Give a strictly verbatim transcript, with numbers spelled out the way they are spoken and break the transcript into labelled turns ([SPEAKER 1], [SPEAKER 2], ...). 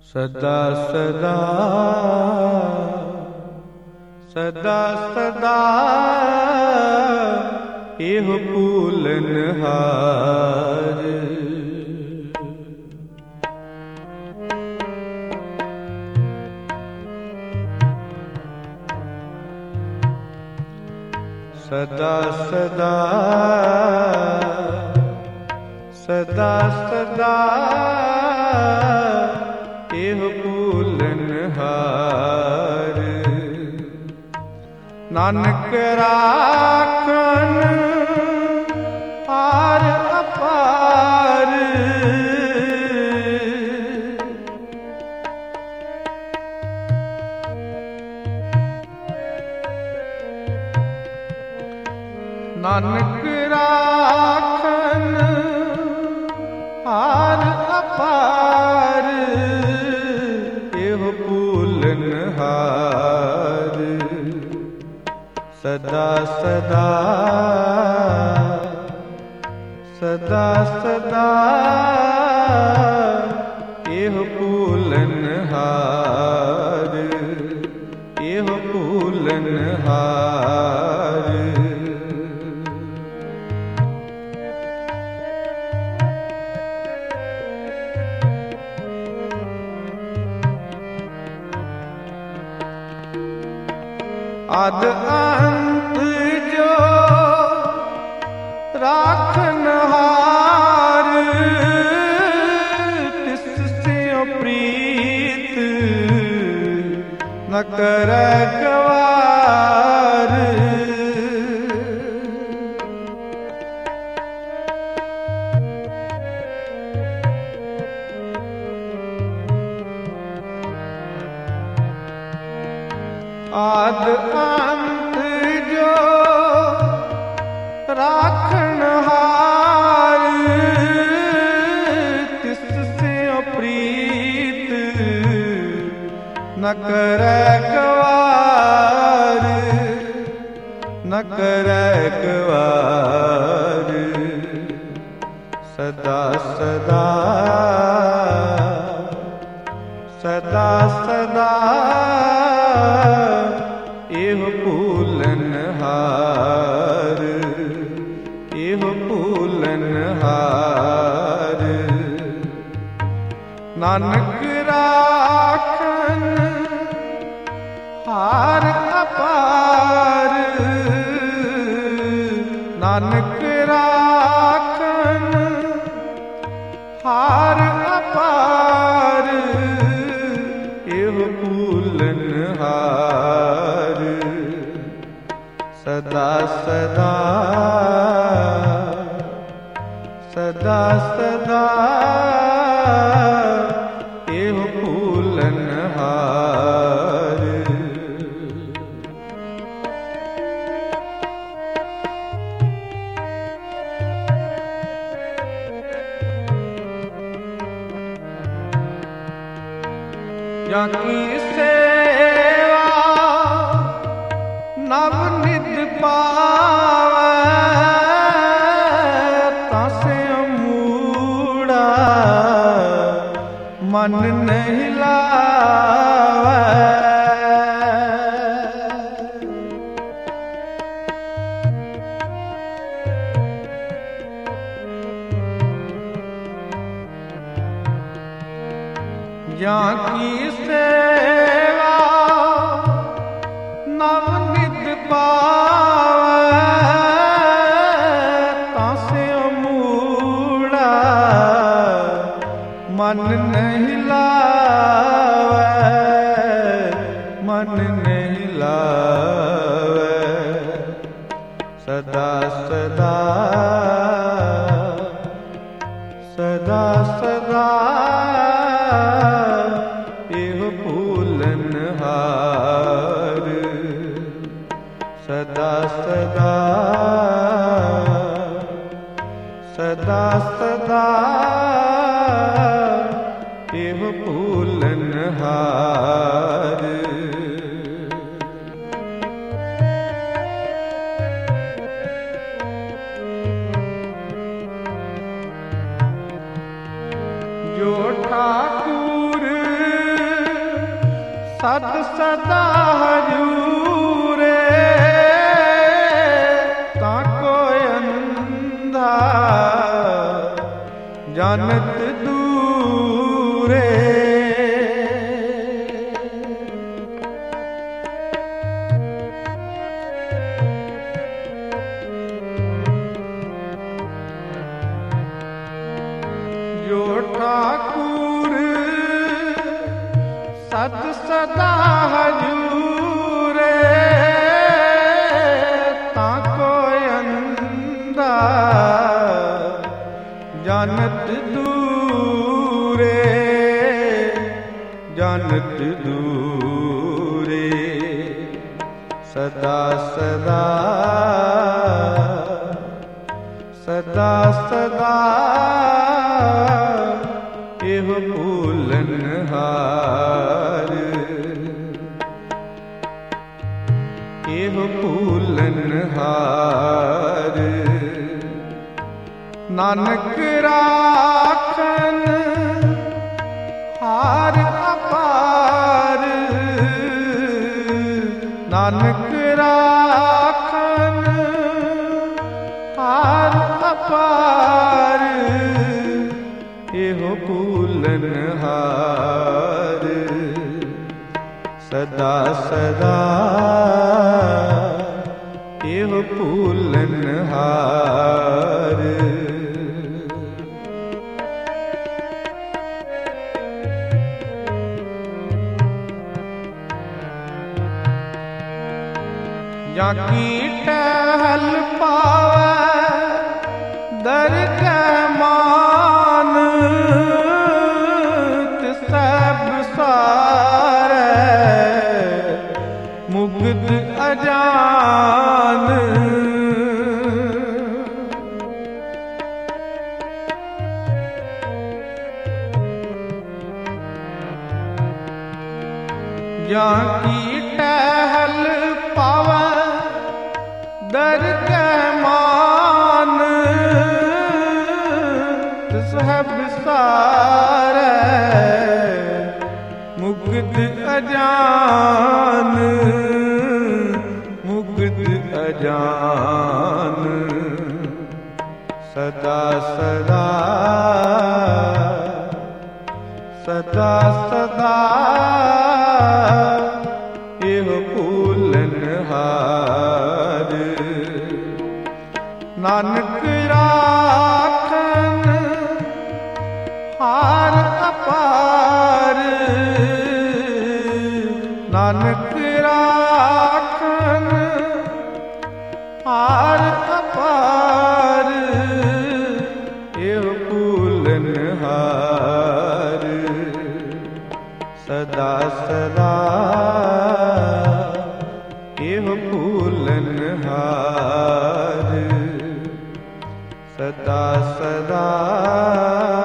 [SPEAKER 1] ਸਦਾ ਸਦਾ ਸਦਾ ਸਦਾ ਇਹੋ ਭੂਲਨਹਾਰ। ਸਦਾ ਸਦਾ ਸਦਾ ਸਦਾ ਇਹੋ ਭੂਲਨਹਾਰ। ਨਾਨਕ ਰਾਖਨ ਪਾਰ ਅਪਾਰ। ਨਾਨਕ ਰਾਖਨ ਪਾਰ ਅਪਾਰ ਇਹੋ ਭੂਲਨਹਾਰ। ਸਦਾ ਸਦਾ ਸਦਾ ਸਦਾ ਇਹੋ ਭੂਲਨਹਾਰ ਇਹੋ ਭੂਲਨਹਾਰ। ਅਦ ਅੰਤ ਜੋ ਰਾਖਨਹਾਰ। ਤਿਸ ਸਿਉ ਪ੍ਰੀਤ ਨ ਕਰੈ ਗਵਾਰ। ਆਦ ਅੰਤ ਜੋ ਰਾਖਨਹਾਰ। ਤਿਸ ਸਿਉ ਪ੍ਰੀਤ ਨ ਕਰੈ ਗਵਾਰ ਨ ਕਰੈ ਗਵਾਰ। ਸਦਾ ਸਦਾ ਸਦਾ ਸਦਾ ਇਹੋ ਭੂਲਨਹਾਰ ਇਹੋ ਭੂਲਨਹਾਰ। ਨਾਨਕ ਰਾਖਨ ਹਾਰ ਅਪਾਰ। ਨਾਨਕ ਰਾਖਨ ਹਾਰ ਅਪਾਰ ਇਹੋ ਭੂਲਨਹਾਰ। ਸਦਾ ਸਦਾ ਸਦਾ ਸਦਾ ਇਹੋ ਭੂਲਨਹਾਰ। ਜਾਂ ਕੀ ਸੇਵਾ ਨਵ ਨਿਤ ਪਾਵੈ। ਤਾਂ ਸਿਉ ਮੂੜਾ ਮਨ ਨਹੀਂ ਲਾਵੈ। ਜਾਂ ਕੀ ਸੇਵਾ ਨਵ ਨਿਤ ਪਾਵੈ। ਤਾਂ ਸਿਉ ਮੂੜਾ ਮਨ ਨਹੀਂ ਲਾਵੈ ਮਨ ਨਹੀਂ ਲਾਵੈ। ਸਦਾ ਸਦਾ ਸਦਾ ਸਦਾ ਇਹੋ ਭੂਲਨਹਾਰ। ਸਦਾ ਸਦਾ ਸਦਾ ਸਦਾ ਇਹੋ ਭੂਲਨਹਾਰ। ਜੋ ਠਾਕੁਰ ਸਦ ਸਦਾ ਹਜੂਰੇ ਤਾਂ ਕੋਈ ਅੰਧਾ ਜਾਣਤ ਦੂਰੇ। ਜੋ ਠਾਕੁਰ ਸਦ ਸਦਾ ਹਜੂਰੇ ਤਾਂ ਕੋਈ ਅੰਧਾ ਜਾਣਤ ਦੂਰੇ ਜਾਣਤ ਦੂਰੇ। ਸਦਾ ਸਦਾ ਸਦਾ ਸਦਾ ਇਹੋ ਭੂਲਨਹਾਰ ਇਹੋ ਭੂਲਨਹਾਰ। ਨਾਨਕ ਰਾਖਨ ਹਾਰ ਅਪਾਰ ਨਾਨਕ ਰਾਖਨ ਹਾਰ ਅਪਾਰ ਇਹੋ ਭੂਲਨਹਾਰ। ਸਦਾ ਸਦਾ ਇਹੋ ਭੂਲਨਹਾਰ। ਜਾਂ ਕੀ ਟਹਿਲ ਪਾਵੈ ਦਰਗਹਿ ਮਾਨ ਤਿਸ ਸਭ ਸਾਰੈ ਮੁਕਤ ਅਜਾਨ। ਜਾਂ ਕੀ ਟਹਿਲ ਪਾਵੈ ਦਰਗਹਿ ਮਾਨ ਤਿਸ ਸਭ ਸਾਰੈ ਮੁਕਤ ਅਜਾਨ ਮੁਕਤ ਅਜਾਨ। ਸਦਾ ਸਦਾ ਸਦਾ ਸਦਾ ਇਹੋ ਭੂਲਨਹਾਰ। ਨਾਨਕ ਰਾਖਨ ਹਾਰ ਅਪਾਰ ਨਾਨਕ ਰਾਖਨ ਹਾਰ ਅਪਾਰ ਇਹੋ ਭੂਲਨਹਾਰ। ਸਦਾ ਸਦਾ ਇਹੋ ਭੂਲਨਹਾਰ। ਸਦਾ ਸਦਾ